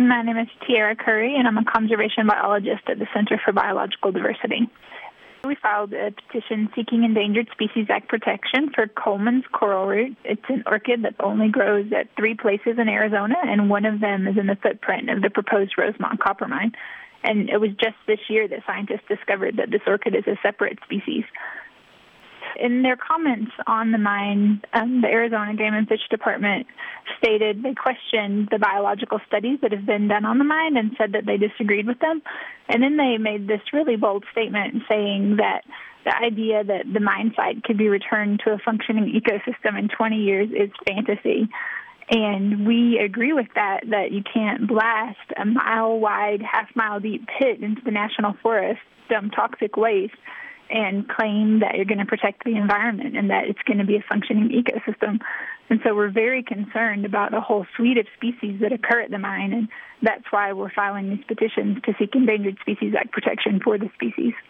My name is Tiara Curry, and I'm a conservation biologist at the Center for Biological Diversity. We filed a petition seeking Endangered Species Act protection for Coleman's coral root. It's an orchid that only grows at 3 places in Arizona, and one of them is in the footprint of the proposed Rosemont copper mine. And it was just this year that scientists discovered that this orchid is a separate species. In their comments on the mine, the Arizona Game and Fish Department stated they questioned the biological studies that have been done on the mine and said that they disagreed with them. And then they made this really bold statement saying that the idea that the mine site could be returned to a functioning ecosystem in 20 years is fantasy. And we agree with that you can't blast a mile-wide, half-mile-deep pit into the national forest, dump toxic waste, and claim that you're going to protect the environment and that it's going to be a functioning ecosystem. And so we're very concerned about a whole suite of species that occur at the mine, and that's why we're filing these petitions to seek Endangered Species Act protection for the species.